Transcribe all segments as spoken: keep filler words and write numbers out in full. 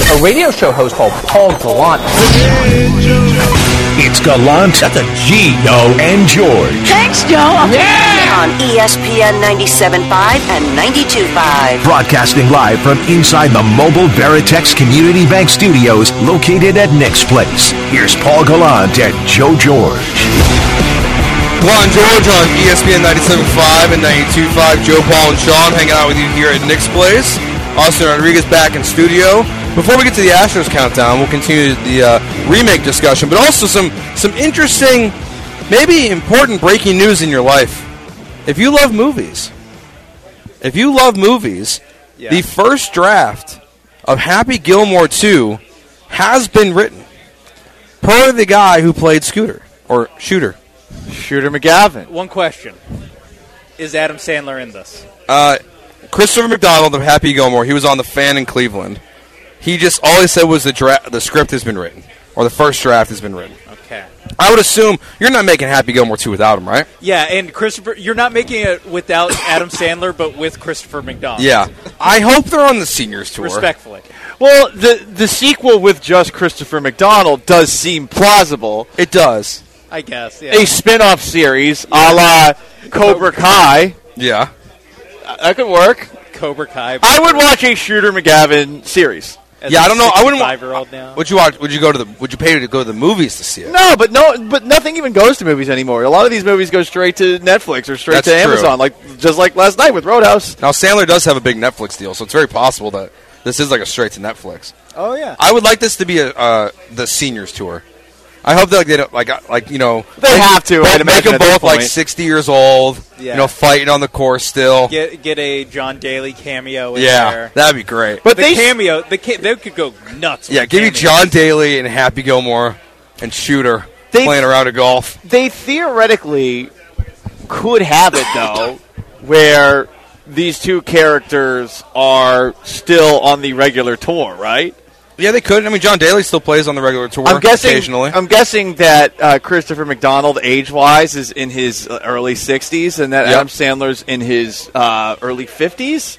a radio show host called Paul Gallant. It's Gallant. That's a G, yo, and George. Thanks, Joe. Yeah! On E S P N ninety-seven point five and ninety-two point five. Broadcasting live from inside the mobile Veritex Community Bank Studios located at Nick's Place. Here's Paul Gallant and Joe George. Paul and George on E S P N ninety-seven point five and ninety-two point five. Joe, Paul, and Sean hanging out with you here at Nick's Place. Austin Rodriguez back in studio. Before we get to the Astros countdown, we'll continue the uh, remake discussion, but also some, some interesting, maybe important breaking news in your life. If you love movies, if you love movies, yeah. the first draft of Happy Gilmore two has been written per the guy who played Scooter, or Shooter. Shooter McGavin. One question. Is Adam Sandler in this? Uh, Christopher McDonald of Happy Gilmore, he was on The Fan in Cleveland. He just, all he said was the dra- the script has been written, or the first draft has been written. Okay. I would assume you're not making Happy Gilmore two without him, right? Yeah, and Christopher, you're not making it without Adam Sandler, but with Christopher McDonald. Yeah. I hope they're on the seniors tour. Respectfully. Well, the the sequel with just Christopher McDonald does seem plausible. It does. I guess, yeah. A spin-off series yeah. a la Cobra Kai. Yeah. That could work. Cobra Kai. I would watch a Shooter McGavin series. As yeah, I don't know. I wouldn't. Five-year-old now. Would you watch? Would you go to the? Would you pay to go to the movies to see it? No, but no, but nothing even goes to movies anymore. A lot of these movies go straight to Netflix or straight That's to true. Amazon, like just like last night with Roadhouse. Now Sandler does have a big Netflix deal, so it's very possible that this is like a straight to Netflix. Oh yeah. I would like this to be a uh, the seniors tour. I hope that like they don't like like you know they make, have to. I'd make them both like point. sixty years old. Yeah. You know, fighting on the course still. Get get a John Daly cameo in yeah, there. That'd be great. But the they cameo, the ca- they could go nuts. Yeah, with give me cameo. John Daly and Happy Gilmore and Shooter they, playing around a golf. They theoretically could have it though, where these two characters are still on the regular tour, right? Yeah, they could. I mean, John Daly still plays on the regular tour I'm guessing, occasionally. I'm guessing that uh, Christopher McDonald, age-wise, is in his uh, early sixties, and that yep. Adam Sandler's in his uh, early fifties.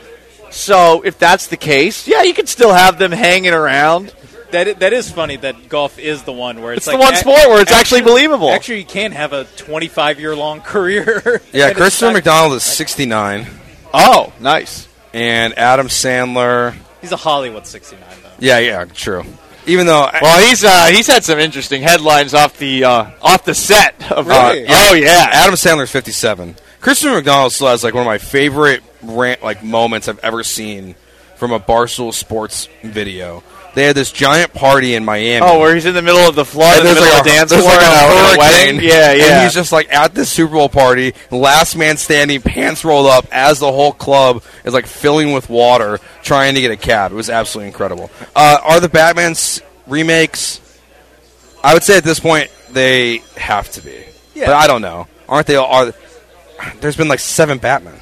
So if that's the case, yeah, you could still have them hanging around. That is, that is funny that golf is the one where it's, it's like the one a- sport where it's actually, actually believable. Actually, you can have a twenty-five-year-long career. Yeah, Christopher McDonald is sixty-nine. Oh, nice. And Adam Sandler. He's a Hollywood sixty-nine, though. Yeah, yeah, true. Even though, well, he's uh, he's had some interesting headlines off the uh, off the set. Of, really? uh, oh yeah, Adam Sandler's fifty-seven. Christopher McDonald still has like one of my favorite rant, like moments I've ever seen from a Barstool Sports video. They had this giant party in Miami. Oh, where he's in the middle of the flood, and in the there's middle like of a dance there's floor, like a and a hurricane. wedding. Yeah, yeah. And he's just like at this Super Bowl party, last man standing, pants rolled up, as the whole club is like filling with water, trying to get a cab. It was absolutely incredible. Uh, are the Batman s- remakes? I would say at this point they have to be, yeah. but I don't know. Aren't they? All, are there's been like seven Batman.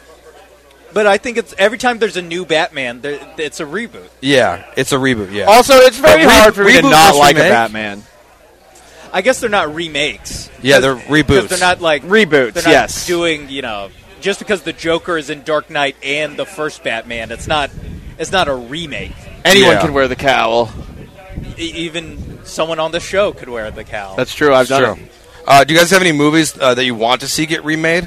But I think it's every time there's a new Batman, there, it's a reboot. Yeah, it's a reboot. Yeah. Also, it's very But re- hard for me to reboot not versus like remake? a Batman. I guess they're not remakes. Yeah, they're reboots. They're not like reboots. They're not yes, doing you know just because the Joker is in Dark Knight and the first Batman, it's not it's not a remake. Anyone Yeah. can wear the cowl. E- even someone on the show could wear the cowl. That's true. I've done True. Uh, do you guys have any movies uh, that you want to see get remade?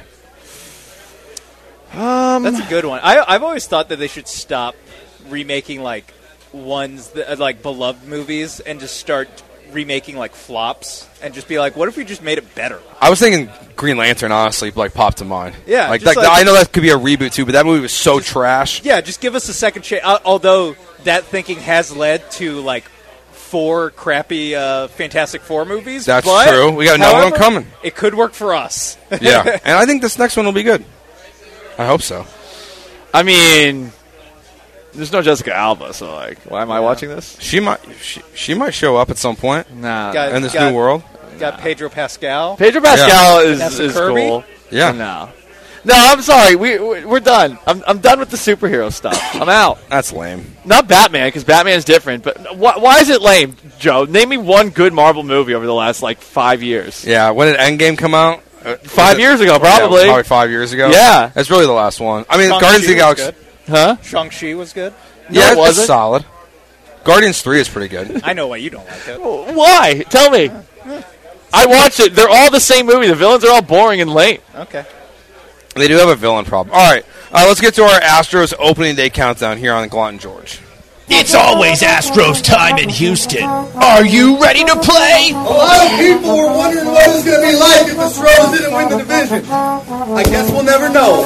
Um, That's a good one. I, I've always thought that they should stop remaking like ones that, like beloved movies and just start remaking like flops and just be like, what if we just made it better? I was thinking Green Lantern, honestly, like popped to mind. Yeah, like, just like, like- I know that could be a reboot too, but that movie was so trash. Yeah, just give us a second chance. Uh, although that thinking has led to like four crappy uh, Fantastic Four movies. That's but, true. We got another one however, coming. It could work for us. Yeah, and I think this next one will be good. I hope so. I mean, there's no Jessica Alba, so like, why am I watching this? She might, she, she might show up at some point Nah. Got- in this got- new world. Got Pedro Pascal. Pedro Pascal Yeah. is, Vanessa is Kirby? cool. Yeah. No. No, I'm sorry. We we- we're done. I'm I'm done with the superhero stuff. I'm out. That's lame. Not Batman, because Batman's different. But why, why is it lame, Joe? Name me one good Marvel movie over the last like five years. Yeah, when did Endgame come out? Uh, Five was it- years ago, Yeah, probably. probably five years ago. Yeah. That's really the last one. I mean, Shang-Chi Guardians of the was Galaxy. good. Huh? Shang-Chi was good. No, Yeah, it it's wasn't. solid. Guardians three is pretty good. I know why you don't like it. Why? Tell me. I watched it. They're all the same movie. The villains are all boring and lame. Okay. They do have a villain problem. All right, uh, let's get to our Astros opening day countdown here on Glutton George. It's always Astros time in Houston. Are you ready to play? A lot of people were wondering what it was going to be like if the Astros didn't win the division. I guess we'll never know.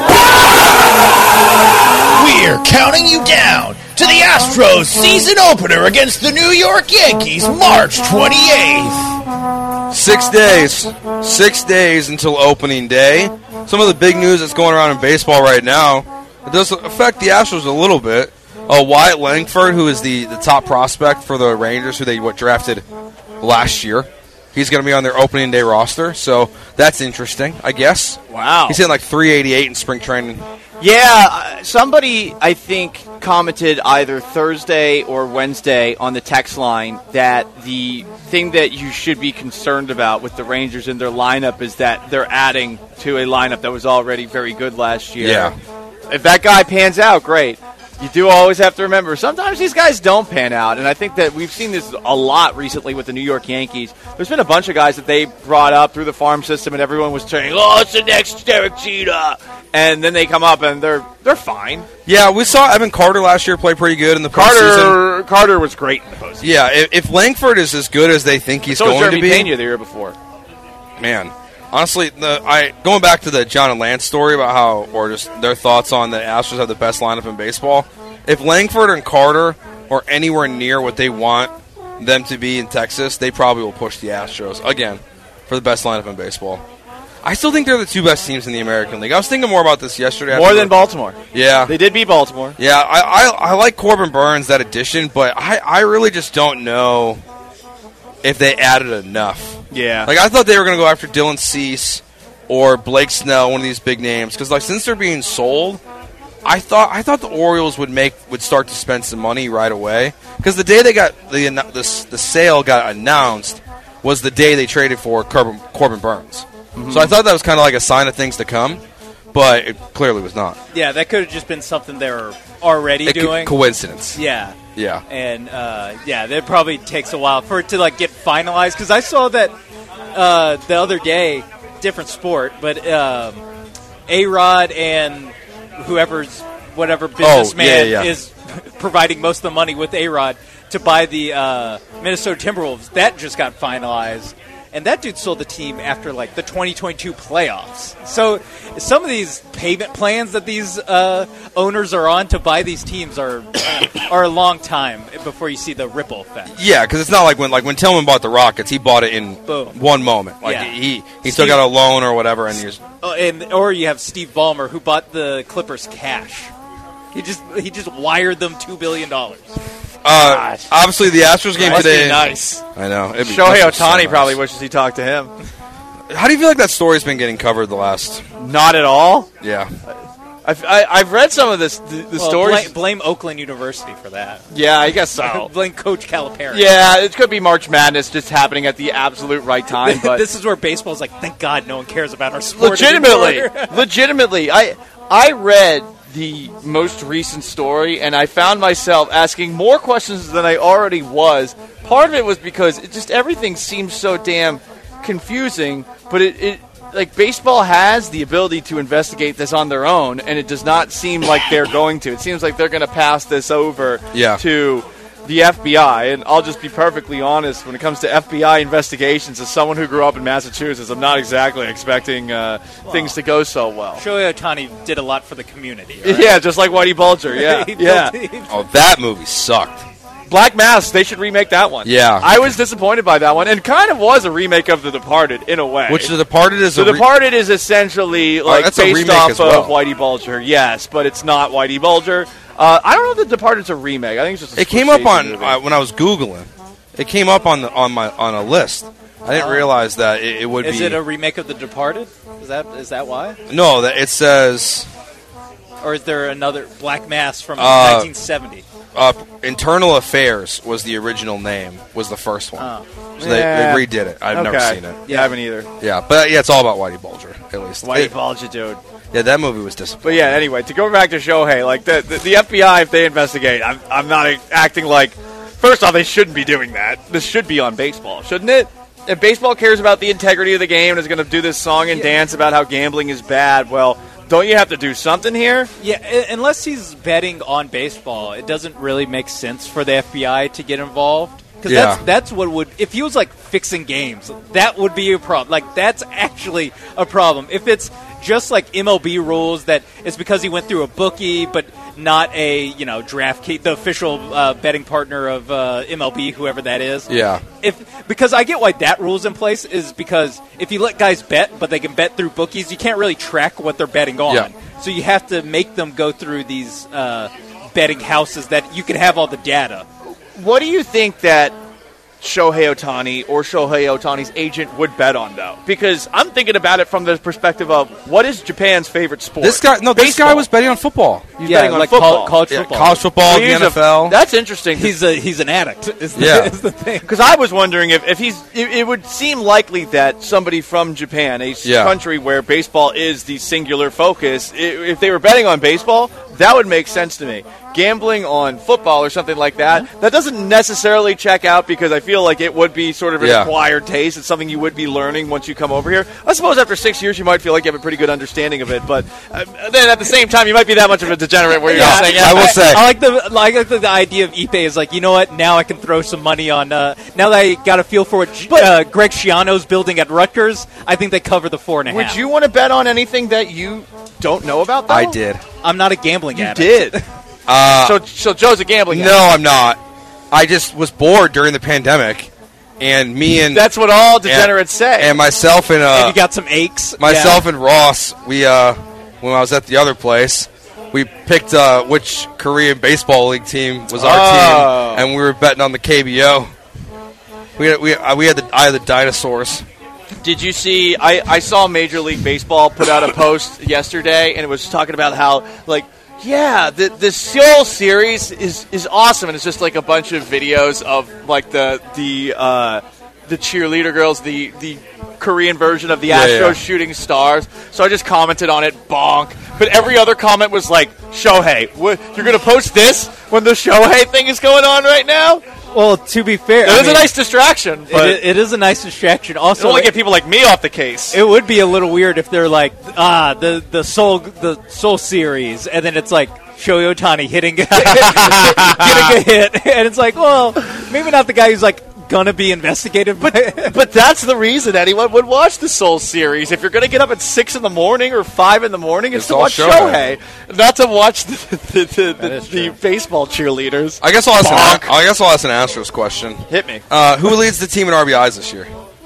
We're counting you down to the Astros season opener against the New York Yankees, March twenty-eighth. Six days. Six days until opening day. Some of the big news that's going around in baseball right now, it does affect the Astros a little bit. Uh, Wyatt Langford, who is the, the top prospect for the Rangers, who they what, drafted last year, he's going to be on their opening day roster. So that's interesting, I guess. Wow. He's hitting like three eighty-eight in spring training. Yeah, uh, somebody, I think, commented either Thursday or Wednesday on the text line that the thing that you should be concerned about with the Rangers in their lineup is that they're adding to a lineup that was already very good last year. Yeah. If that guy pans out, great. You do always have to remember, sometimes these guys don't pan out, and I think that we've seen this a lot recently with the New York Yankees. There's been a bunch of guys that they brought up through the farm system, and everyone was saying, oh, it's the next Derek Jeter, and then they come up, and they're they're fine. Yeah, we saw Evan Carter last year play pretty good in the Carter postseason. Carter was great in the postseason. Yeah, if, if Langford is as good as they think he's so was going Jeremy to be, Pena the year before. Man, honestly, the I going back to the John and Lance story about how, or just their thoughts on the Astros have the best lineup in baseball. If Langford and Carter are anywhere near what they want them to be in Texas, they probably will push the Astros again for the best lineup in baseball. I still think they're the two best teams in the American League. I was thinking more about this yesterday. More than Baltimore. Yeah. They did beat Baltimore. Yeah, I, I I like Corbin Burns, that addition, but I, I really just don't know if they added enough. Yeah. Like, I thought they were going to go after Dylan Cease or Blake Snell, one of these big names, because like since they're being sold, I thought I thought the Orioles would make would start to spend some money right away, because the day they got the, the the sale got announced was the day they traded for Corbin, Corbin Burns. Mm-hmm. So I thought that was kind of like a sign of things to come, but it clearly was not. Yeah, that could have just been something they were already it doing. Could, coincidence. Yeah. Yeah. And, uh, yeah, that probably takes a while for it to, like, get finalized. Because I saw that uh, the other day, different sport, but um, A-Rod and whoever's, whatever businessman oh, yeah, yeah. is providing most of the money with A-Rod to buy the uh, Minnesota Timberwolves. That just got finalized. And that dude sold the team after, like, the twenty twenty-two playoffs. So some of these payment plans that these uh, owners are on to buy these teams are uh, are a long time before you see the ripple effect. Yeah, because it's not like when like when Tillman bought the Rockets, he bought it in Boom. one moment. Like Yeah. he he still got a loan or whatever, and he just Uh, and or you have Steve Ballmer, who bought the Clippers cash. He just he just wired them two billion dollars. uh, obviously the Astros game Must be today. nice. I know. It'd be- Shohei must be so Ohtani nice. probably wishes he talked to him. How do you feel like that story's been getting covered the last? Not at all. Yeah. I've, I, I've read some of this, the, the Well, stories. blame, blame Oakland University for that. Yeah, I guess so. Blame Coach Calipari. Yeah, it could be March Madness just happening at the absolute right time. But This is where baseball's like, thank God no one cares about our sport legitimately, anymore. legitimately, I I read the most recent story and I found myself asking more questions than I already was. Part of it was because it just everything seems so damn confusing, but it, it like baseball has the ability to investigate this on their own, and it does not seem like they're going to. It seems like they're going to pass this over Yeah. to the F B I, and I'll just be perfectly honest, when it comes to F B I investigations, as someone who grew up in Massachusetts, I'm not exactly expecting uh, things to go so well. Shohei Ohtani did a lot for the community. Right? Yeah, just like Whitey Bulger, yeah. He yeah. built- he- Oh, that movie sucked. Black Mass, they should remake that one. Yeah. I was disappointed by that one, and kind of was a remake of The Departed, in a way. Which The Departed is The a re- Departed is essentially like that's a based remake off as well. of Whitey Bulger, yes, but it's not Whitey Bulger. Uh, I don't know if The Departed's a remake. I think it's just a It came up Scorsese on movie. uh, when I was googling. It came up on the on my on a list. I didn't realize that it, it would Is be. it a remake of The Departed? Is that is that why? no, that it says Or is there another Black Mass from Uh, nineteen seventy? uh, Internal Affairs was the original name. Was the first one. Oh. So they, Yeah. they redid it. I've never Okay. seen it. Yeah, I haven't either. Yeah, but yeah, it's all about Whitey Bulger at least. Whitey It- Bulger, dude. yeah, that movie was disappointing. But yeah, anyway, to go back to Shohei, like the the, the F B I, if they investigate, I'm I'm not acting like First off, they shouldn't be doing that. This should be on baseball, shouldn't it? If baseball cares about the integrity of the game and is going to do this song and yeah. dance about how gambling is bad, well, don't you have to do something here? Yeah, unless he's betting on baseball, it doesn't really make sense for the F B I to get involved. Because yeah. that's, that's what would, if he was like fixing games, that would be a problem. Like, that's actually a problem. If it's just like M L B rules that it's because he went through a bookie, but not a, you know, draft key, the official uh, betting partner of uh, M L B, whoever that is. Yeah. If because I get why that rule's in place is because if you let guys bet, but they can bet through bookies, you can't really track what they're betting on. Yeah. So you have to make them go through these uh, betting houses that you can have all the data. What do you think that Shohei Ohtani or Shohei Ohtani's agent would bet on, though? Because I'm thinking about it from the perspective of what is Japan's favorite sport? This guy, no, Baseball. this guy was betting on football. He's yeah, betting on like football. college yeah, football. College football, So the he's N F L. A, that's interesting. He's a he's an addict. Is the, yeah. is the thing. Because I was wondering if, if he's, it, it would seem likely that somebody from Japan, a yeah. country where baseball is the singular focus, if they were betting on baseball, that would make sense to me. Gambling on football or something like that, mm-hmm. that doesn't necessarily check out because I feel like it would be sort of an yeah. acquired taste. It's something you would be learning once you come over here. I suppose after six years you might feel like you have a pretty good understanding of it, but uh, then at the same time you might be that much of a degenerate where you're yeah, saying, I will say. I like the like the, the idea of Ippei is like, you know what, now I can throw some money on, uh, now that I got a feel for what uh, Greg Schiano's building at Rutgers, I think they cover the four and a half. Would you want to bet on anything that you don't know about, though? I did. I'm not a gambling you addict. did. Uh, so, so Joe's a gambling No, addict. I'm not. I just was bored during the pandemic, and me and that's what all degenerates and, say. And myself and uh, and you got some aches. Myself yeah. and Ross, we uh, when I was at the other place, we picked uh, which Korean baseball league team was our oh. team, and we were betting on the K B O. We had, we uh, we had the Eye of the Dinosaurs. Did you see? I, I saw Major League Baseball put out a post yesterday, and it was talking about how, like, yeah, the the Seoul series is, is awesome, and it's just like a bunch of videos of like the the uh, the cheerleader girls, the the Korean version of the yeah, Astros yeah. shooting stars. So I just commented on it, bonk. But every other comment was like, Shohei, what, you're going to post this when the Shohei thing is going on right now? Well, to be fair, it I is mean, a nice distraction. But it, it is a nice distraction. Also, it'll only it, get people like me off the case. It would be a little weird if they're like, ah, the the Soul the Soul series, and then it's like Shohei Ohtani hitting getting a hit, and it's like, well, maybe not the guy who's like gonna be investigated, but but that's the reason anyone would watch the Soul series. If you're gonna get up at six in the morning or five in the morning, it's, it's to watch Shohei, Shohei, not to watch the the, the, the, the baseball cheerleaders. I guess I'll ask an, I guess I'll ask an Astros question. Hit me. Uh, who leads the team in R B Is this year?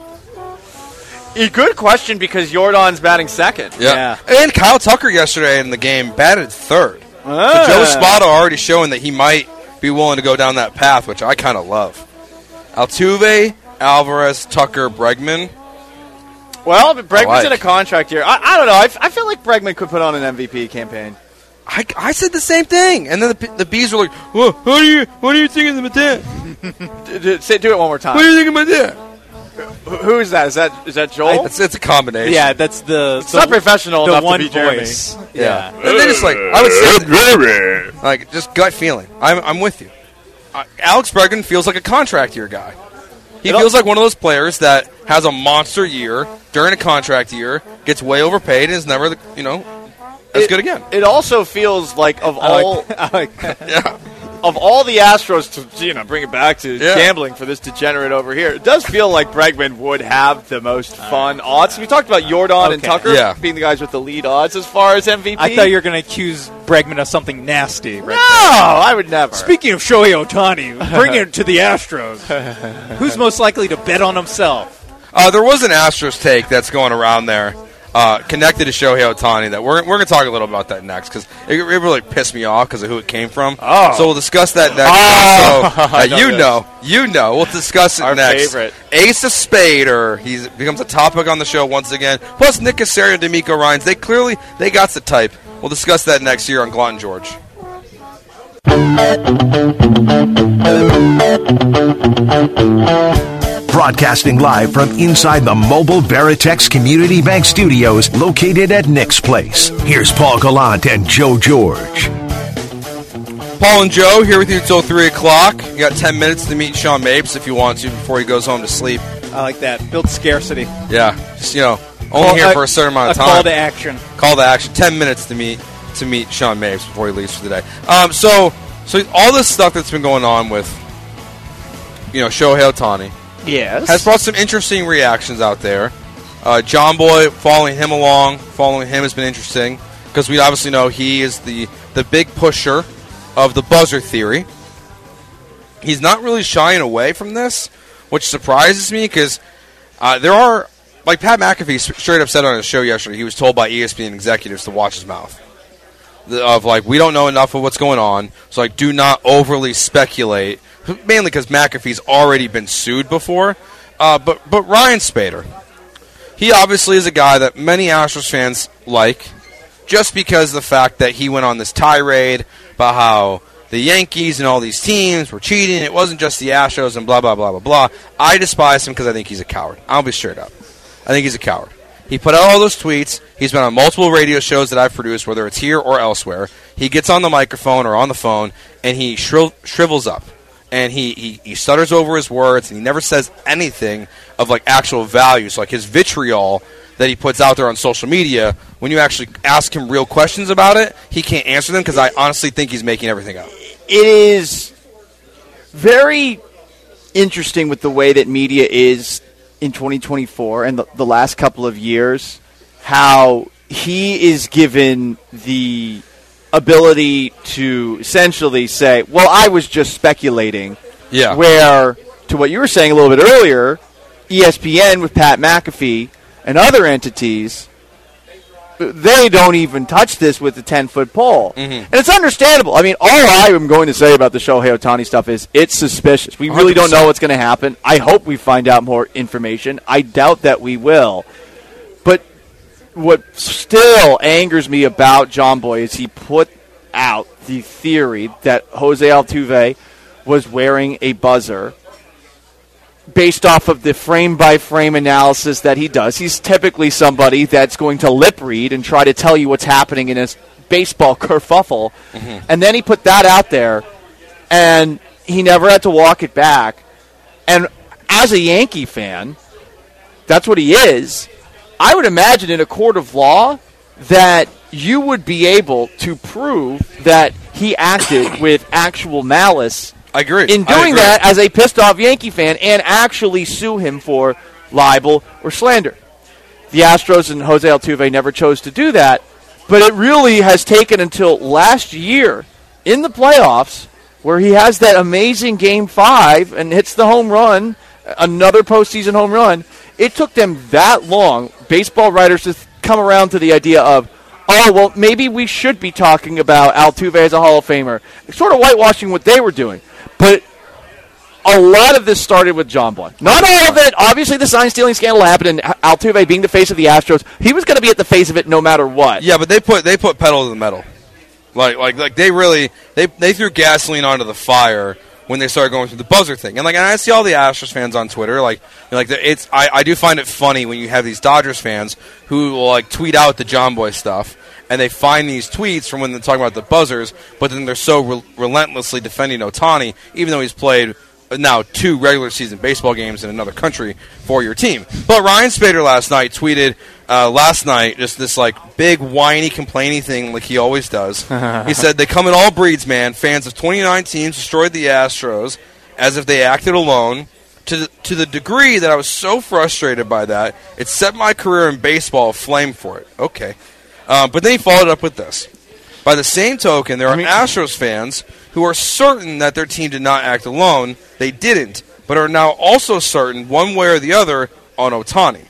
A good question because Jordan's batting second. Yeah. yeah, and Kyle Tucker yesterday in the game batted third. Ah. So Joe Espada already showing that he might be willing to go down that path, which I kind of love. Altuve, Alvarez, Tucker, Bregman. Well, Bregman's like. in a contract here. I, I don't know. I, f- I feel like Bregman could put on an M V P campaign. I, I said the same thing, and then the, the bees were like, "Well, what do you what are you thinking about that? do, do, say, do it one more time. What are you thinking about that? Who, who is that? Is that is that Joel? It's, it's a combination. Yeah, that's the. It's the, not professional the enough one to be Jeremy. voice. Yeah, yeah. and then it's like I would say, that, like just gut feeling. I'm I'm with you. Uh, Alex Bregman feels like a contract year guy. He it feels like one of those players that has a monster year during a contract year, gets way overpaid, and is never, you know, as it, good again. It also feels like of I all, like, I like that. yeah, of all the Astros to you know bring it back to yeah. gambling for this degenerate over here, it does feel like Bregman would have the most fun uh, odds. We talked about Jordan okay. and Tucker yeah. being the guys with the lead odds as far as M V P. I thought you were going to accuse Bregman of something nasty. Right no, I would never. Speaking of Shohei Ohtani, bring it to the Astros. Who's most likely to bet on himself? Uh, there was an Astros take that's going around there. Uh, connected to Shohei Ohtani that we're we're gonna talk a little about that next because it, it really pissed me off because of who it came from. Oh. So we'll discuss that next. Oh. So, uh, know you this. know, you know, we'll discuss it Our next. favorite. Ace of Spade, or he becomes a topic on the show once again. Plus Nick Casario and D'Amico Ryans. They clearly they got the type. We'll discuss that next year on Glutton George. Broadcasting live from inside the mobile Veritex Community Bank Studios located at Nick's Place. Here's Paul Gallant and Joe George. Paul and Joe here with you until three o'clock. You got ten minutes to meet Sean Mapes if you want to before he goes home to sleep. I like that. Build scarcity. Yeah, just, you know, only Call, here uh, for a certain amount of a time. Call to action. Call to action. Ten minutes to meet to meet Sean Mapes before he leaves for the day. Um, so, so all this stuff that's been going on with, you know, Shohei Ohtani Yes. has brought some interesting reactions out there. Uh, John Boy following him along, following him has been interesting because we obviously know he is the the big pusher of the buzzer theory. He's not really shying away from this, which surprises me because uh, there are, like Pat McAfee straight up said on his show yesterday, he was told by E S P N executives to watch his mouth. The, of like, we don't know enough of what's going on, so like, do not overly speculate. Mainly because McAfee's already been sued before. Uh, but but Ryan Spader, he obviously is a guy that many Astros fans like, just because of the fact that he went on this tirade about how the Yankees and all these teams were cheating. It wasn't just the Astros and blah, blah, blah, blah, blah. I despise him because I think he's a coward. I'll be straight up. I think he's a coward. He put out all those tweets. He's been on multiple radio shows that I've produced, whether it's here or elsewhere. He gets on the microphone or on the phone, and he shriv- shrivels up. And he, he, he stutters over his words, and he never says anything of, like, actual value. So, like, his vitriol that he puts out there on social media, when you actually ask him real questions about it, he can't answer them because I honestly think he's making everything up. It is very interesting with the way that media is in twenty twenty-four and the, the last couple of years, how he is given the ability to essentially say, well, I was just speculating. Yeah. Where, to what you were saying a little bit earlier, E S P N with Pat McAfee and other entities, they don't even touch this with the ten-foot pole. Mm-hmm. And it's understandable. I mean, all I am going to say about the Shohei Ohtani stuff is it's suspicious. We really don't know what's going to happen. I hope we find out more information. I doubt that we will. But what still angers me about John Boy is he put out the theory that Jose Altuve was wearing a buzzer based off of the frame-by-frame analysis that he does. He's typically somebody that's going to lip read and try to tell you what's happening in his baseball kerfuffle. Mm-hmm. And then he put that out there, and he never had to walk it back. And as a Yankee fan, that's what he is. I would imagine in a court of law that you would be able to prove that he acted with actual malice. I agree. In doing agree. that as a pissed-off Yankee fan and actually sue him for libel or slander. The Astros and Jose Altuve never chose to do that, but it really has taken until last year in the playoffs where he has that amazing Game five and hits the home run, another postseason home run. It took them that long, baseball writers, to come around to the idea of, oh, well, maybe we should be talking about Altuve as a Hall of Famer. Sort of whitewashing what they were doing. But a lot of this started with John Boy. Not all of it. Obviously, the sign-stealing scandal happened, and Altuve being the face of the Astros, he was going to be at the face of it no matter what. Yeah, but they put they put pedal to the metal. Like like like they really they they threw gasoline onto the fire when they started going through the buzzer thing. And like and I see all the Astros fans on Twitter, like like it's I, I do find it funny when you have these Dodgers fans who will like tweet out the John Boy stuff. And they find these tweets from when they're talking about the buzzers, but then they're so re- relentlessly defending Ohtani, even though he's played now two regular season baseball games in another country for your team. But Ryan Spader last night tweeted uh, last night just this like big whiny complaining thing like he always does. He said, "They come in all breeds, man. Fans of twenty-nine teams destroyed the Astros as if they acted alone. To the, to the degree that I was so frustrated by that, it set my career in baseball aflame for it." Okay. Um, but then he followed up with this. By the same token, there are I mean, Astros fans who are certain that their team did not act alone. They didn't, but are now also certain, one way or the other, on Ohtani.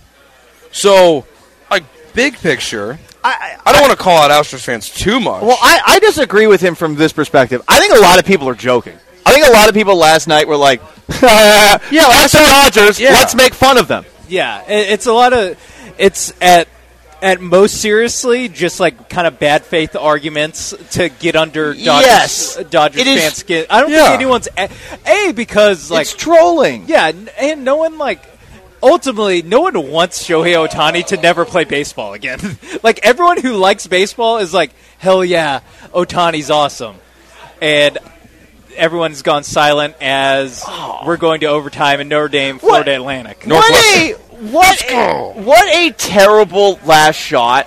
So, like, big picture, I, I, I don't want to call out Astros fans too much. Well, I, I disagree with him from this perspective. I think a lot of people are joking. I think a lot of people last night were like, yeah, that's the Dodgers. Yeah. Let's make fun of them. Yeah, it, it's a lot of, it's at, At most seriously, just like kind of bad faith arguments to get under Dodgers, yes. Dodgers it fan is, skin. I don't yeah. think anyone's a, a because like it's trolling. Yeah, and no one like ultimately no one wants Shohei Ohtani to never play baseball again. Like everyone who likes baseball is like, hell yeah, Ohtani's awesome. and everyone's gone silent as oh. we're going to overtime in Notre Dame, Florida what? Atlantic. What a what a, what a terrible last shot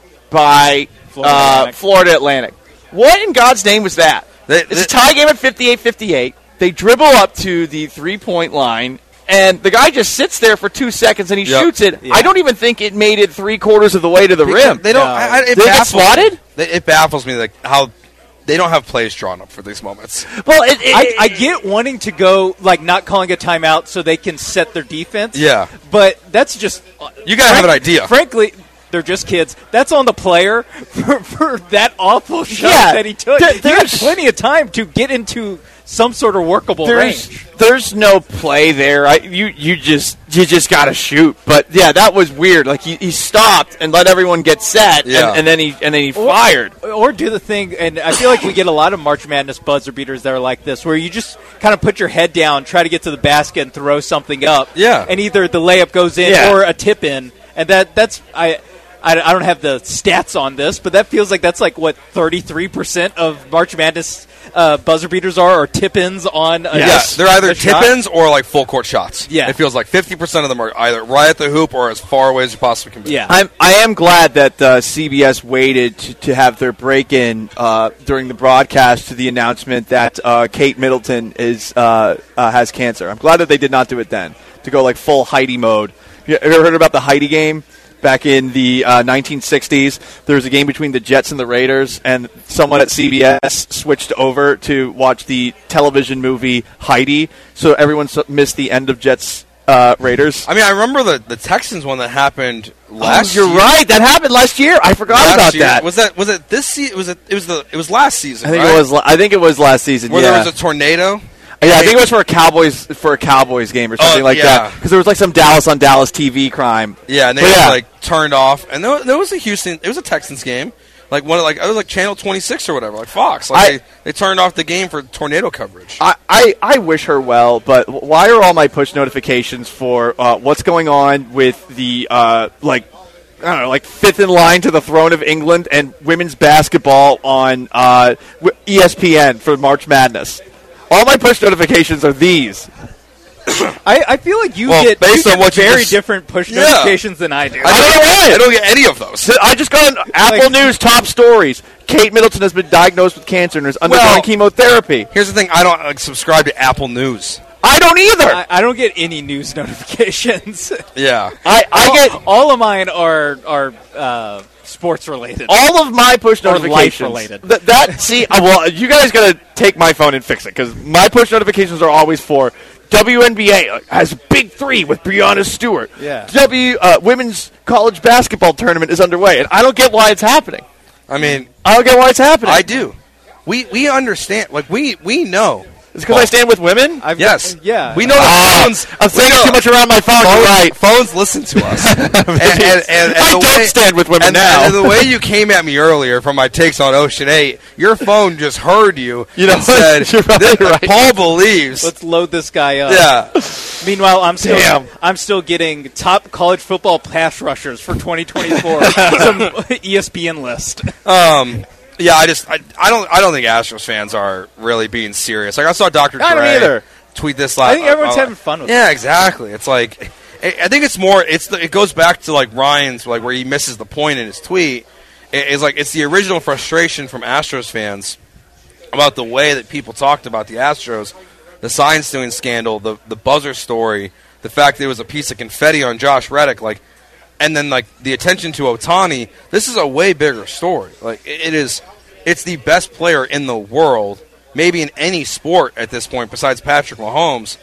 by Florida, uh, Atlantic. Florida Atlantic. What in God's name was that? They, they, it's a tie game at fifty-eight fifty-eight. They dribble up to the three-point line, and the guy just sits there for two seconds and he yep. shoots it. Yeah. I don't even think it made it three quarters of the way to the because rim. They don't. No. I, I, it Did they get swatted? It, it baffles me like how. They don't have plays drawn up for these moments. Well, it, it, I, I get wanting to go, like, not calling a timeout so they can set their defense. Yeah. But that's just... You got to have an idea. Frankly, they're just kids. That's on the player for, for that awful shot yeah, that he took. Th- you had plenty of time to get into some sort of workable there's, range. There's no play there. I, you you just you just got to shoot. But, yeah, that was weird. Like, he, he stopped and let everyone get set, yeah. and, and then he and then he or, fired. Or do the thing, and I feel like we get a lot of March Madness buzzer beaters that are like this, where you just kind of put your head down, try to get to the basket and throw something up. Yeah. And either the layup goes in yeah. or a tip in. And that that's I, I I don't have the stats on this, but that feels like that's like what thirty-three percent of March Madness uh, buzzer beaters are, or tip-ins on. A, yes, yeah, they're either tip-ins or like full court shots. Yeah, it feels like fifty percent of them are either right at the hoop or as far away as you possibly can be. Yeah, I'm I am glad that uh, C B S waited to, to have their break-in uh, during the broadcast to the announcement that uh, Kate Middleton is uh, uh, has cancer. I'm glad that they did not do it then to go like full Heidi mode. You ever heard about the Heidi game? Back in the uh, nineteen sixties, there was a game between the Jets and the Raiders, and someone at C B S switched over to watch the television movie Heidi, so everyone missed the end of Jets uh, Raiders. I mean, I remember the, the Texans one that happened last oh, you're year. You're right. That happened last year. I forgot last about year. that. Was that was it this season? Was it it was the it was last season? I think right? it was. I think it was last season. Where yeah. there was a tornado. Yeah, I think it was for a Cowboys for a Cowboys game or something oh, like yeah. that. Because there was like some Dallas on Dallas T V crime. Yeah, and they but were yeah. like turned off. And there, there was a Houston. It was a Texans game. Like one, of, like it was like Channel twenty-six or whatever, like Fox. Like I, they, they turned off the game for tornado coverage. I, I, I wish her well, but why are all my push notifications for uh, what's going on with the uh, like? I don't know, like fifth in line to the throne of England and women's basketball on uh, E S P N for March Madness? All my push notifications are these. I, I feel like you well, get, based you on get what very just, different push yeah. notifications than I do. I don't, I, don't I don't get any of those. I just got on Apple like, News top stories. Kate Middleton has been diagnosed with cancer and is undergoing well, chemotherapy. Here's the thing. I don't like, subscribe to Apple News. I don't either. I, I don't get any news notifications. Yeah. I, I all, get all of mine are are uh, sports related. All of my push or notifications life related. Th- that see, uh, well, you guys gotta take my phone and fix it because my push notifications are always for W N B A has Big Three with Breonna Stewart. Yeah. W uh, Women's College Basketball Tournament is underway, and I don't get why it's happening. I mean, I don't get why it's happening. I do. We we understand. Like we we know. Is it because I stand with women? I've yes. Got, yeah. We know that uh, phones. I'm thinking too much around my phone. Phones, right. Phones listen to us. and, and, and, and I the don't way, stand with women and, now. And the way you came at me earlier from my takes on Ocean eight, your phone just heard you, you know, and said, you're right, right. Paul Paul believes. Let's load this guy up. Yeah. Meanwhile, I'm still Damn. I'm still getting top college football pass rushers for twenty twenty-four. Some E S P N list. Um. Yeah, I just I, I don't I don't think Astros fans are really being serious. Like I saw Doctor I don't Dre either. tweet this last. I think everyone's uh, having fun with it. Yeah, exactly. It's like I, I think it's more. It's the, it goes back to like Ryan's like where he misses the point in his tweet. It, it's like it's the original frustration from Astros fans about the way that people talked about the Astros, the sign stealing scandal, the the buzzer story, the fact that there was a piece of confetti on Josh Reddick, like. And then, like, the attention to Ohtani, this is a way bigger story. Like, it, it is, it's the best player in the world, maybe in any sport at this point besides Patrick Mahomes.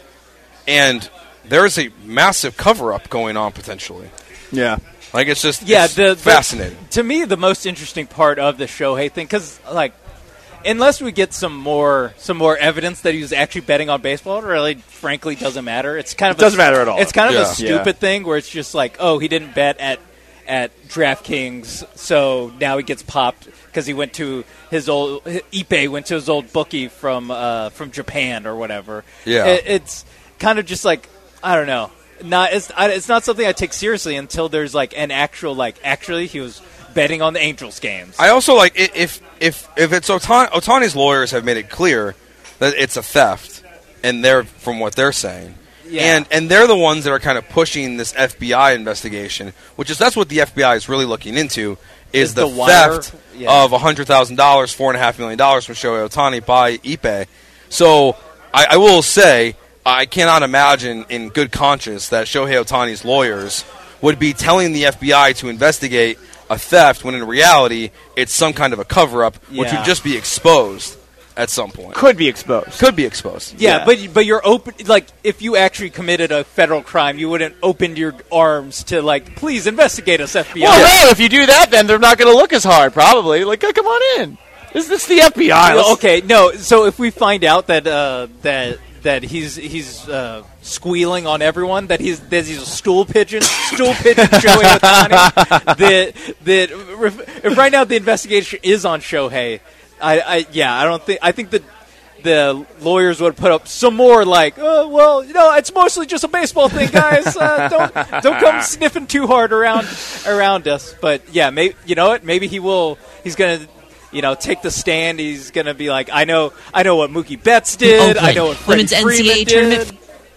And there's a massive cover-up going on, potentially. Yeah. Like, it's just yeah, it's the, fascinating. The, to me, the most interesting part of the Shohei thing, because, like, unless we get some more some more evidence that he was actually betting on baseball, it really, frankly, doesn't matter. It's kind of it doesn't a, matter at all. It's kind of yeah. a stupid yeah. thing where it's just like, oh, he didn't bet at at DraftKings, so now he gets popped because he went to his old Ippei went to his old bookie from uh, from Japan or whatever. Yeah, it, it's kind of just like I don't know. Not it's I, it's not something I take seriously until there's like an actual like actually he was betting on the Angels games. I also like i- if if if it's Otani, Otani's lawyers have made it clear that it's a theft, and they're from what they're saying. Yeah. And and they're the ones that are kind of pushing this F B I investigation, which is that's what the F B I is really looking into, is, Is the, the wire- theft yeah. of one hundred thousand dollars, four point five million dollars from Shohei Ohtani by Ippei. So I, I will say I cannot imagine in good conscience that Shohei Ohtani's lawyers would be telling the F B I to investigate a theft when in reality it's some kind of a cover-up, which Yeah. would just be exposed at some point. Could be exposed. Could be exposed. Yeah, Yeah. but but you're open. Like, if you actually committed a federal crime, you wouldn't open your arms to like, please investigate us, F B I. Well, no, if you do that, then they're not going to look as hard, probably. Like, oh, come on in. Is this the F B I? Well, okay, no. So if we find out that uh, that that he's he's uh, squealing on everyone, that he's that he's a stool pigeon, stool pigeon Shohei Ohtani, that that if, if right now the investigation is on Shohei, I, I yeah, I don't think I think that the lawyers would put up some more like, oh, well, you know, it's mostly just a baseball thing, guys. Uh, don't don't come sniffing too hard around around us. But yeah, maybe you know what? Maybe he will. He's gonna. You know, take the stand. He's going to be like, I know I know what Mookie Betts did. Oakland I know what Freddie Women's N Freeman C A A did. tournament.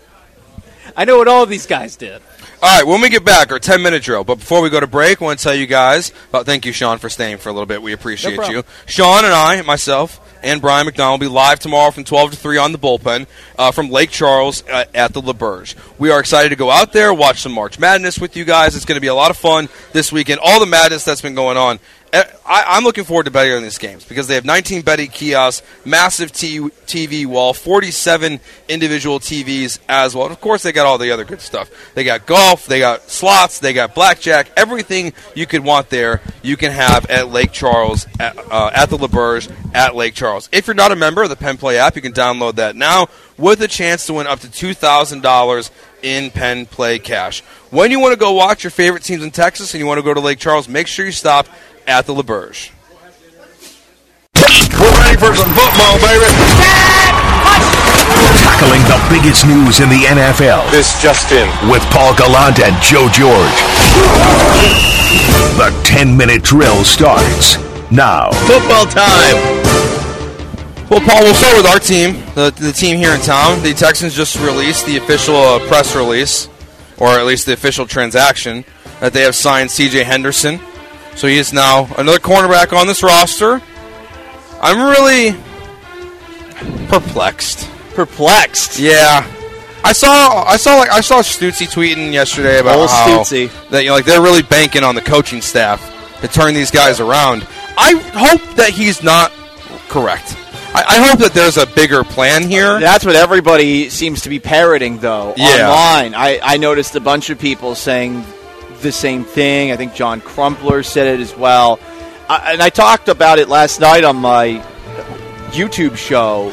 I know what all these guys did. All right, when we get back, our ten-minute drill. But before we go to break, I want to tell you guys, uh, thank you, Sean, for staying for a little bit. We appreciate No you. problem. Sean and I, myself, and Brian McDonald will be live tomorrow from twelve to three on the bullpen uh, from Lake Charles uh, at the LaBerge. We are excited to go out there, watch some March Madness with you guys. It's going to be a lot of fun this weekend. All the madness that's been going on. I, I'm looking forward to betting on these games because they have nineteen betting kiosks, massive t- TV wall, forty-seven individual T Vs as well. And of course, they got all the other good stuff. They got golf, they got slots, they got blackjack. Everything you could want there, you can have at Lake Charles, at, uh, at the LaBerge, at Lake Charles. If you're not a member of the Penn Play app, you can download that now with a chance to win up to two thousand dollars in Penn Play cash. When you want to go watch your favorite teams in Texas and you want to go to Lake Charles, make sure you stop at the LaBerge. We're ready for some football, baby. Tackling the biggest news in the N F L. This just in. With Paul Gallant and Joe George. The ten-minute drill starts now. Football time. Well, Paul, we'll start with our team, the, the team here in town. The Texans just released the official uh, press release, or at least the official transaction, that they have signed C J Henderson. So he is now another cornerback on this roster. I'm really perplexed. Perplexed. Yeah, I saw I saw like I saw Stutzy tweeting yesterday about Old how Stutzy. that you know, like they're really banking on the coaching staff to turn these guys around. I hope that he's not correct. I, I hope that there's a bigger plan here. That's what everybody seems to be parroting, though, Yeah. online. I, I noticed a bunch of people saying the same thing. I think John Crumpler said it as well. I, and I talked about it last night on my YouTube show.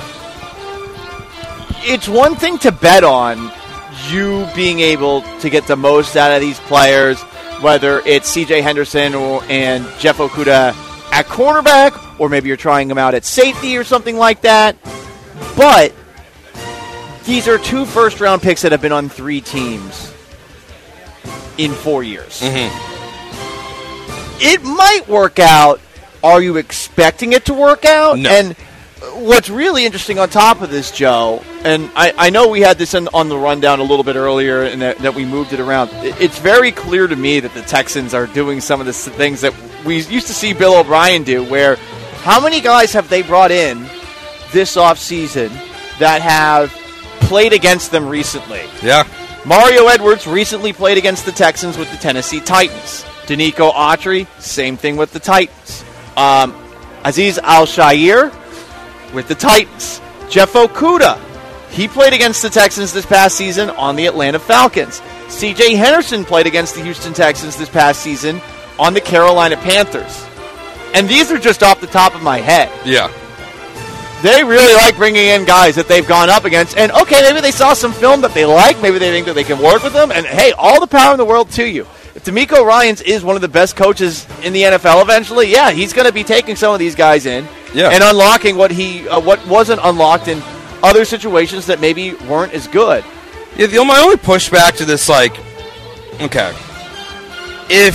It's one thing to bet on you being able to get the most out of these players, whether it's C J Henderson or, and Jeff Okudah at cornerback, or maybe you're trying them out at safety or something like that. But these are two first-round picks that have been on three teams in four years. Mm-hmm. It might work out. Are you expecting it to work out? No. And what's really interesting on top of this, Joe, and I, I know we had this in, on the rundown a little bit earlier and that, that we moved it around. It's very clear to me that the Texans are doing some of the things that we used to see Bill O'Brien do, where how many guys have they brought in this offseason that have played against them recently? Yeah. Mario Edwards recently played against the Texans with the Tennessee Titans. Danico Autry, same thing with the Titans. Um, Azeez Al-Shaair with the Titans. Jeff Okudah, he played against the Texans this past season on the Atlanta Falcons. C J Henderson played against the Houston Texans this past season on the Carolina Panthers. And these are just off the top of my head. Yeah. They really like bringing in guys that they've gone up against. And, okay, maybe they saw some film that they like. Maybe they think that they can work with them. And, hey, all the power in the world to you. If D'Amico Ryans is one of the best coaches in the N F L eventually, yeah, he's going to be taking some of these guys in Yeah. and unlocking what he uh, what wasn't unlocked in other situations that maybe weren't as good. Yeah, the, my only pushback to this, like, okay, if,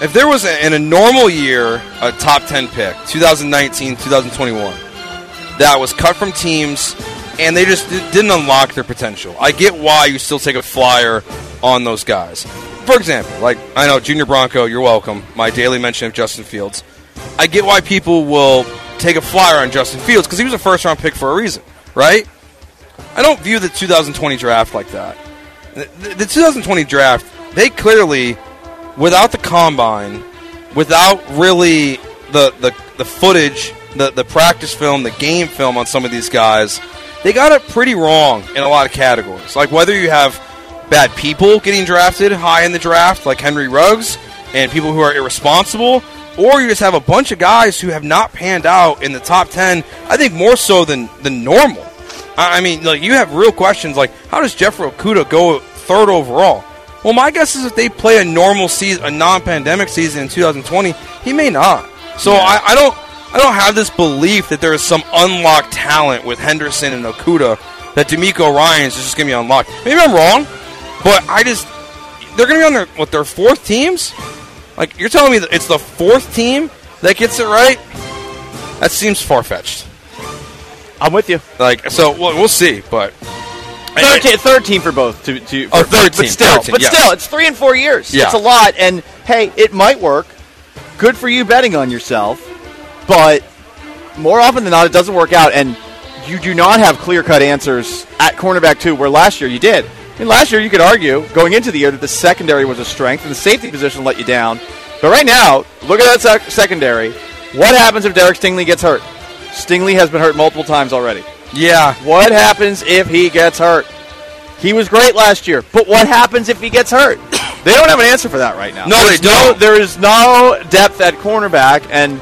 if there was a, in a normal year a top ten pick, twenty nineteen, twenty twenty-one, that was cut from teams and they just d- didn't unlock their potential. I get why you still take a flyer on those guys. For example, like, I know, Junior Bronco, you're welcome, my daily mention of Justin Fields. I get why people will take a flyer on Justin Fields because he was a first-round pick for a reason, right? I don't view the two thousand twenty draft like that. The, the, the two thousand twenty draft, they clearly, without the combine, without really the the, the footage, the, the practice film, the game film on some of these guys, they got it pretty wrong in a lot of categories. Like whether you have bad people getting drafted high in the draft, like Henry Ruggs, and people who are irresponsible, or you just have a bunch of guys who have not panned out in the top ten, I think more so than, than normal. I mean, like, you have real questions like, how does Jeffrey Okudah go third overall? Well, my guess is if they play a normal season, a non-pandemic season in two thousand twenty, he may not. So yeah. I, I don't I don't have this belief that there is some unlocked talent with Henderson and Okudah that DeMeco Ryans is just going to be unlocked. Maybe I'm wrong, but I just, they're going to be on their, what, their fourth teams? Like, you're telling me that it's the fourth team that gets it right? That seems far-fetched. I'm with you. Like, so we'll, we'll see, but third, te- third team for both. To, to oh, for, third but team, still, third team, but yes. still, it's three and four years. Yeah. It's a lot, and hey, it might work. Good for you betting on yourself, but more often than not, it doesn't work out, and you do not have clear-cut answers at cornerback two, where last year you did. I mean, last year you could argue going into the year that the secondary was a strength and the safety position let you down. But right now, look at that sec- secondary. What happens if Derek Stingley gets hurt? Stingley has been hurt multiple times already. Yeah. What happens if he gets hurt? He was great last year, but what happens if he gets hurt? They don't have an answer for that right now. No, There's they don't. No, there is no depth at cornerback, and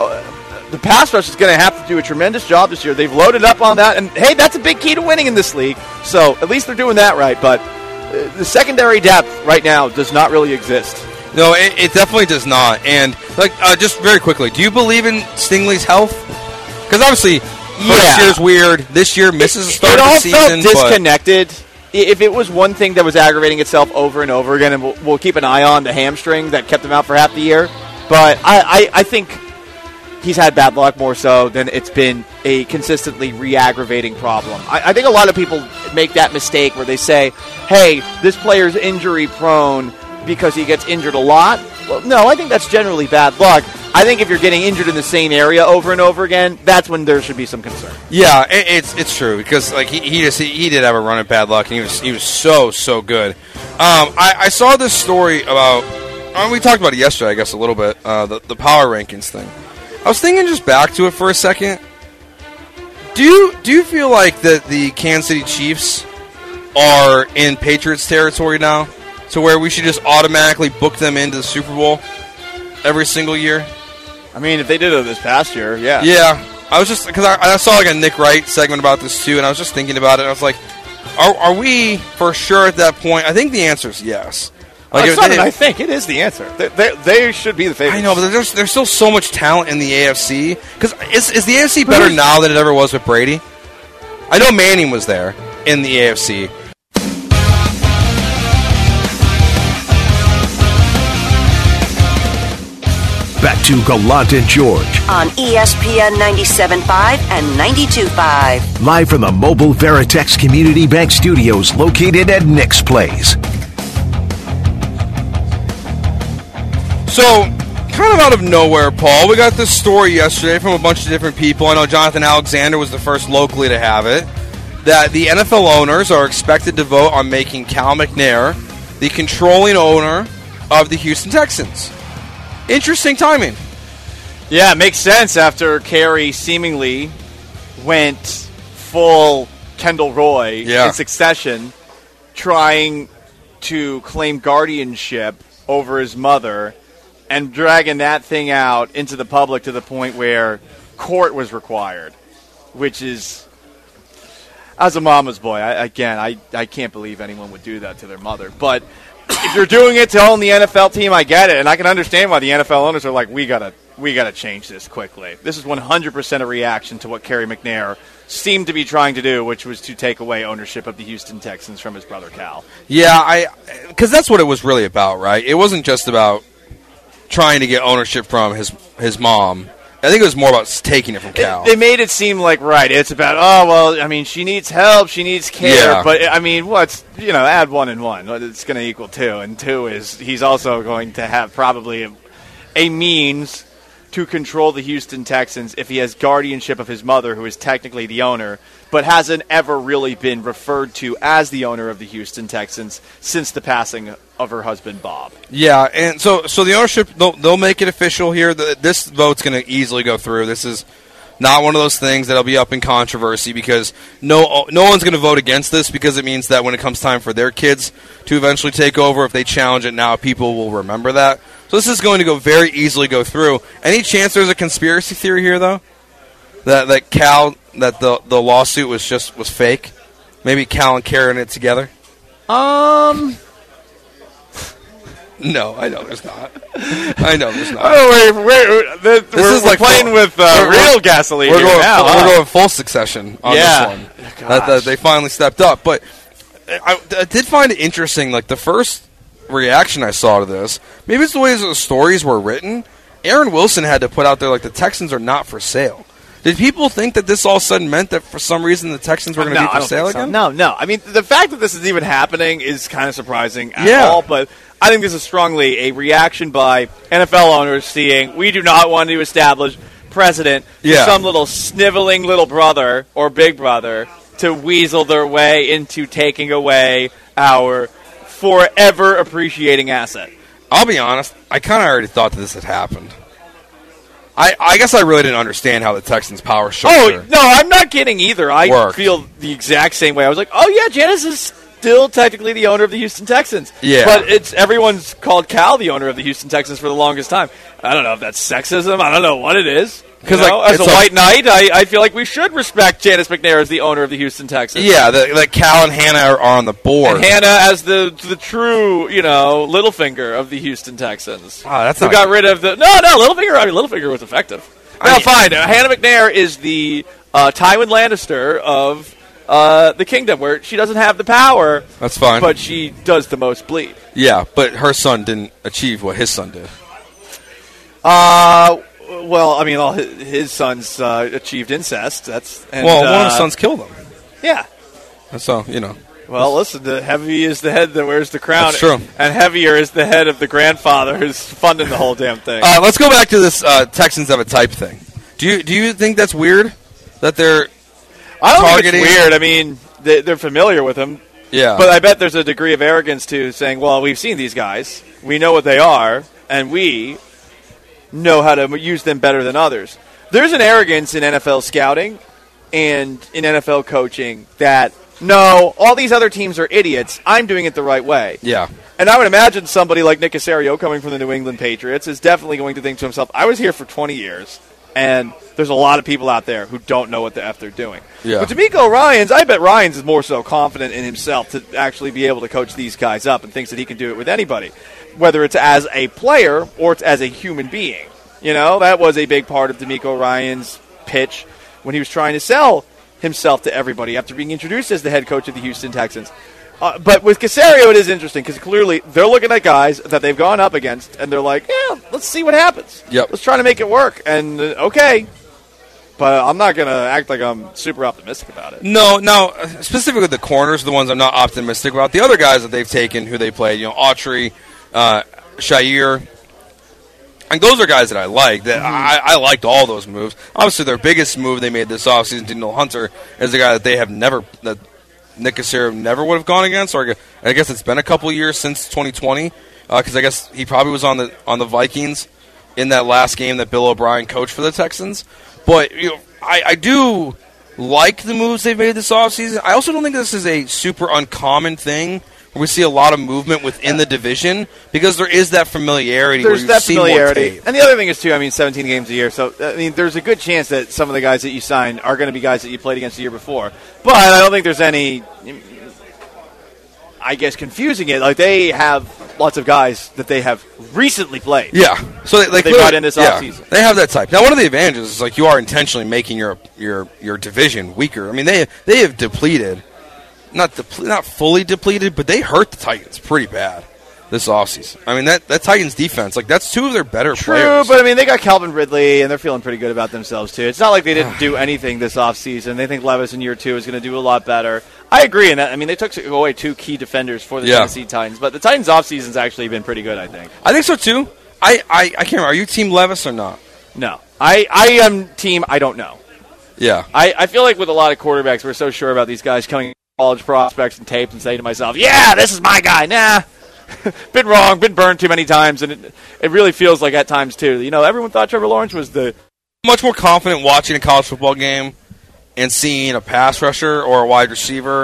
uh, the pass rush is going to have to do a tremendous job this year. They've loaded up on that, and hey, that's a big key to winning in this league. So at least they're doing that right, but uh, the secondary depth right now does not really exist. No, it, it definitely does not. And like, uh, just very quickly, do you believe in Stingley's health? Because obviously, first yeah. year's weird. This year misses the start it of the all season. felt disconnected. But if it was one thing that was aggravating itself over and over again, and we'll, we'll keep an eye on the hamstring that kept him out for half the year, but I, I, I think he's had bad luck more so than it's been a consistently re-aggravating problem. I, I think a lot of people make that mistake where they say, hey, this player's injury prone because he gets injured a lot. Well, no, I think that's generally bad luck. I think if you're getting injured in the same area over and over again, that's when there should be some concern. Yeah, it, it's it's true because like he, he just he, he did have a run of bad luck and he was he was so so good. Um, I, I saw this story about uh, we talked about it yesterday, I guess a little bit. Uh, the the power rankings thing. I was thinking just back to it for a second. Do you do you feel like that the Kansas City Chiefs are in Patriots territory now, to where we should just automatically book them into the Super Bowl every single year? I mean, if they did it this past year, yeah. Yeah. I was just, because I, I saw like a Nick Wright segment about this too, and I was just thinking about it, and I was like, are, are we for sure at that point? I think the answer is yes. Like, Uh, it's if not they- an I think. It is the answer. They, they, they should be the favorites. I know, but there's there's still so much talent in the A F C. Because is, is the A F C better now than it ever was with Brady? I know Manning was there in the A F C. Back to Gallant and George, On E S P N ninety-seven point five and ninety-two point five. live from the Mobile Veritex Community Bank Studios located at Nick's Place. So, kind of out of nowhere, Paul, we got this story yesterday from a bunch of different people. I know Jonathan Alexander was the first locally to have it, that the N F L owners are expected to vote on making Cal McNair the controlling owner of the Houston Texans. Interesting timing. Yeah, it makes sense after Kerry seemingly went full Kendall Roy Yeah. in succession, trying to claim guardianship over his mother and dragging that thing out into the public to the point where court was required, which is, as a mama's boy, I, again, I, I can't believe anyone would do that to their mother. But if you're doing it to own the N F L team, I get it, and I can understand why the N F L owners are like, we gotta, we gotta change this quickly. This is one hundred percent a reaction to what Kerry McNair seemed to be trying to do, which was to take away ownership of the Houston Texans from his brother Cal. Yeah, I because that's what it was really about, right? It wasn't just about trying to get ownership from his his mom. I think it was more about taking it from Cal. It, they made it seem like, right, it's about, oh, well, I mean, she needs help, she needs care, Yeah. but, I mean, what's, you know, add one and one, it's going to equal two, and two is he's also going to have probably a, a means to control the Houston Texans if he has guardianship of his mother, who is technically the owner, but hasn't ever really been referred to as the owner of the Houston Texans since the passing of her husband, Bob. Yeah, and so so the ownership, they'll, they'll make it official here. The, this vote's going to easily go through. This is not one of those things that'll be up in controversy because no no one's going to vote against this because it means that when it comes time for their kids to eventually take over, if they challenge it now, people will remember that. So this is going to go very easily go through. Any chance there's a conspiracy theory here, though? That that Cal, that the the lawsuit was just was fake? Maybe Cal and Karen it together? Um... No, I know there's not. I know there's not. Oh, wait, wait, wait, this we're, is we're like playing full, with uh, we're, real gasoline we're here going, now. We're huh? going full succession on yeah. this one. That, that they finally stepped up. But I, I did find it interesting, like the first reaction I saw to this, maybe it's the way the stories were written, Aaron Wilson had to put out there, like, the Texans are not for sale. Did people think that this all of a sudden meant that for some reason the Texans were going to no, be I for don't sale think so. again? No, no. I mean, the fact that this is even happening is kind of surprising at Yeah. all, but I think this is strongly a reaction by N F L owners seeing we do not want to establish precedent Yeah. for some little sniveling little brother or big brother to weasel their way into taking away our forever appreciating asset. I'll be honest, I kind of already thought that this had happened. I, I guess I really didn't understand how the Texans' power structure. Oh, no, I'm not kidding either. I worked. feel the exact same way. I was like, oh, yeah, Janice is still technically the owner of the Houston Texans. Yeah. But it's everyone's called Cal the owner of the Houston Texans for the longest time. I don't know if that's sexism. I don't know what it is. Because like, as a it's a- white knight, I, I feel like we should respect Janice McNair as the owner of the Houston Texans. Yeah, that that Cal and Hannah are, are on the board. And Hannah as the the true, you know, Littlefinger of the Houston Texans. Oh, that's Who not got good. rid of the... No, no, Littlefinger, I mean, Littlefinger was effective. I No, mean- fine. Uh, Hannah McNair is the uh, Tywin Lannister of uh, the kingdom, where she doesn't have the power, That's fine. but she does the most bleed. Yeah, but her son didn't achieve what his son did. Uh, well, I mean, all his, his sons uh, achieved incest. That's and, well, one uh, of his sons killed him. Yeah. So, you know. Well, listen, the heavy is the head that wears the crown. That's true. And heavier is the head of the grandfather who's funding the whole damn thing. Uh, let's go back to this uh, Texans have a type thing. Do you do you think that's weird? That they're I don't targeting- think it's weird. I mean, they, they're familiar with him. Yeah. But I bet there's a degree of arrogance to saying, well, we've seen these guys. We know what they are. And we know how to use them better than others. There's an arrogance in N F L scouting and in N F L coaching that, no, all these other teams are idiots. I'm doing it the right way. Yeah. And I would imagine somebody like Nick Caserio coming from the New England Patriots is definitely going to think to himself, I was here for twenty years, and there's a lot of people out there who don't know what the F they're doing. Yeah. But D'Amico Ryans, I bet Ryans is more so confident in himself to actually be able to coach these guys up and thinks that he can do it with anybody, whether it's as a player or it's as a human being. You know, that was a big part of D'Amico Ryans' pitch when he was trying to sell himself to everybody after being introduced as the head coach of the Houston Texans. Uh, but with Caserio, it is interesting because clearly they're looking at guys that they've gone up against, and they're like, yeah, let's see what happens. Yep. Let's try to make it work. And, uh, okay, but I'm not going to act like I'm super optimistic about it. No, no. Specifically, the corners are the ones I'm not optimistic about. The other guys that they've taken, who they played, you know, Autry, uh, Shair, and those are guys that I like. That Mm-hmm. I, I liked all those moves. Obviously, their biggest move they made this offseason, Daniel Hunter, is a guy that they have never, that Nick Caserio never would have gone against. Or I guess it's been a couple years since twenty twenty, because uh, I guess he probably was on the on the Vikings in that last game that Bill O'Brien coached for the Texans. But you know, I, I do like the moves they've made this offseason. I also don't think this is a super uncommon thing where we see a lot of movement within the division because there is that familiarity. There's where that you've seen more familiarity. tape. And the other thing is, too, I mean, seventeen games a year. So, I mean, there's a good chance that some of the guys that you sign are going to be guys that you played against the year before. But I don't think there's any, I guess, confusing it. Like, they have lots of guys that they have recently played. Yeah, so they, they, They clearly- brought in this yeah, offseason. They have that type. Now, one of the advantages is like you are intentionally making your your your division weaker. I mean, they they have depleted, not deple- not fully depleted, but they hurt the Titans pretty bad. this offseason. I mean, that, that Titans defense, like, that's two of their better True, players. but I mean, they got Calvin Ridley, and they're feeling pretty good about themselves, too. It's not like they didn't do anything this offseason. They think Levis in year two is going to do a lot better. I agree in that. I mean, they took away two key defenders for the Yeah. Tennessee Titans, but the Titans offseason's actually been pretty good, I think. I think so, too. I, I, I can't remember. Are you Team Levis or not? No. I, I am team I don't know. Yeah. I, I feel like with a lot of quarterbacks, we're so sure about these guys coming college prospects and tapes and saying to myself, yeah, this is my guy. Nah. Been wrong, been burned too many times, and it, it really feels like at times, too. You know, everyone thought Trevor Lawrence was the... Much more confident watching a college football game and seeing a pass rusher or a wide receiver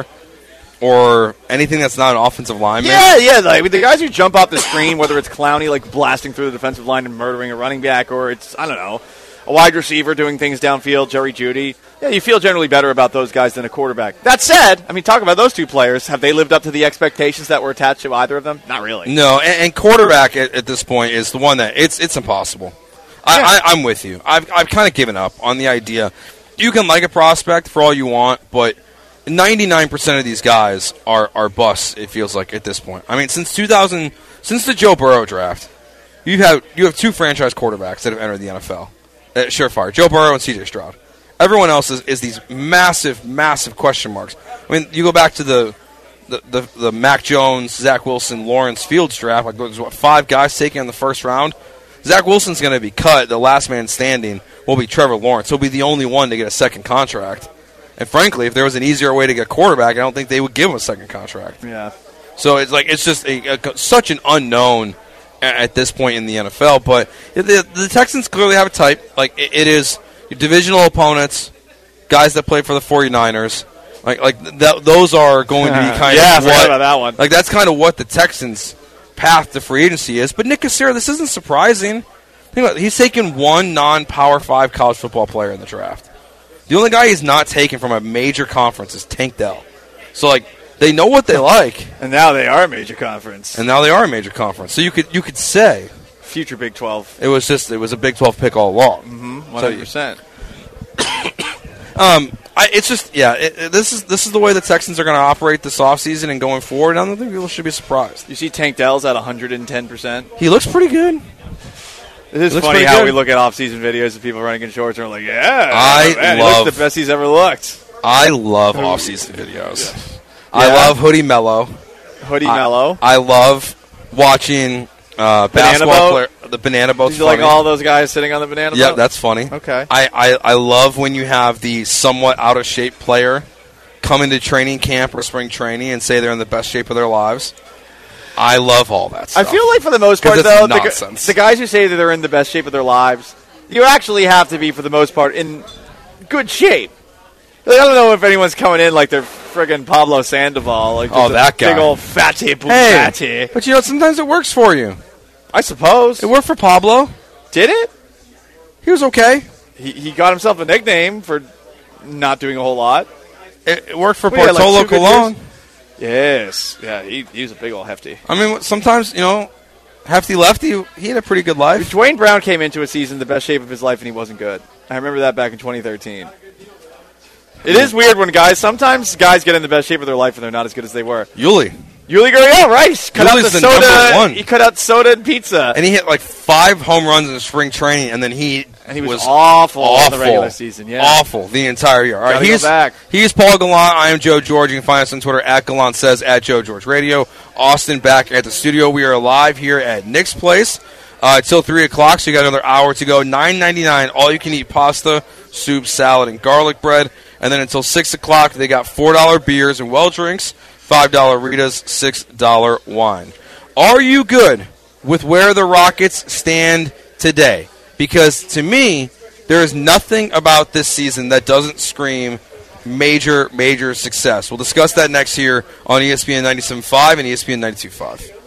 or anything that's not an offensive lineman. Yeah, yeah. Like, the guys who jump off the screen, whether it's Clowney, like, blasting through the defensive line and murdering a running back, or it's, I don't know, a wide receiver doing things downfield, Jerry Jeudy. Yeah, you feel generally better about those guys than a quarterback. That said, I mean, talk about those two players. Have they lived up to the expectations that were attached to either of them? Not really. No, and, and quarterback at, at this point is the one that it's it's impossible. I, Yeah. I, I'm with you. I've I've kind of given up on the idea. You can like a prospect for all you want, but ninety-nine percent of these guys are are busts. It feels like at this point. I mean, since two thousand, since the Joe Burrow draft, you have you have two franchise quarterbacks that have entered the N F L. Uh, surefire, Joe Burrow and C J Stroud. Everyone else is, is these massive, massive question marks. I mean, you go back to the the, the, the Mac Jones, Zach Wilson, Lawrence Fields draft. Like there's what five guys taken in the first round. Zach Wilson's going to be cut. The last man standing will be Trevor Lawrence. He'll be the only one to get a second contract. And frankly, if there was an easier way to get a quarterback, I don't think they would give him a second contract. Yeah. So it's like it's just a, a, such an unknown at this point in the N F L. But the, the Texans clearly have a type. Like it, it is your divisional opponents, guys that play for the 49ers. Like like th- those are going to be kind yeah, of I forgot what, about that one. like that's kind of what the Texans' path to free agency is. But Nick Cassera, this isn't surprising. Think about it, he's taken one non-Power Five college football player in the draft. The only guy he's not taken from a major conference is Tank Dell. So like they know what they like, And now they are a major conference. and now they are a major conference. So you could you could say Future Big twelve. it was just it was a Big twelve pick all along. Mm-hmm. one hundred percent. Um, I, it's just yeah. It, it- this is this is the way the Texans are going to operate this offseason and going forward. I don't think people should be surprised. You see Tank Dell's at one hundred ten percent. He looks pretty good. It is Looks funny pretty how good. we look at off-season videos of people running in shorts and we're like, yeah, I man, he love- looks the best he's ever looked. I love offseason videos. I Yeah. love Hoodie Mello. Hoodie I- Mello. I love watching uh, Banana basketball boat? player. The banana boat. Did you like all those guys sitting on the banana Yeah, boat? that's funny. Okay. I, I, I love when you have the somewhat out of shape player come into training camp or spring training and say they're in the best shape of their lives. I love all that I stuff. feel like for the most 'Cause part, it's though, the, gu- nonsense. the guys who say that they're in the best shape of their lives, you actually have to be, for the most part, in good shape. Like, I don't know if anyone's coming in like they're friggin' Pablo Sandoval. Like Oh, just a that guy. Big old fatty Hey, Bugatti. but you know, sometimes it works for you. I suppose. It worked for Pablo. Did it? He was okay. He, he got himself a nickname for not doing a whole lot. It, it worked for Well, yeah, like Bartolo two good Colon. years. Yes. Yeah, he, he was a big old hefty. I mean, sometimes, you know, hefty lefty, he had a pretty good life. Dwayne Brown came into a season the best shape of his life, and he wasn't good. I remember that back in twenty thirteen. It is weird when guys, sometimes guys get in the best shape of their life and they're not as good as they were. Yuli. Yuli Gurriel, right? Cut out the Yuli's the soda. number one. He cut out soda and pizza. And he hit like five home runs in spring training, and then he And he was awful in the awful, regular season, yeah. awful the entire year. All right, Gotta go he's back. he's Paul Gallant. I am Joe George. You can find us on Twitter at Gallant Says at Joe George Radio. Austin back at the studio. We are live here at Nick's Place uh, till three o'clock. So you got another hour to go. Nine ninety nine. All you can eat pasta, soup, salad, and garlic bread. And then until six o'clock, they got four dollar beers and well drinks. five dollar Ritas, six dollar wine. Are you good with where the Rockets stand today? Because to me, there is nothing about this season that doesn't scream major, major success. We'll discuss that next here on E S P N ninety-seven point five and E S P N ninety-two point five.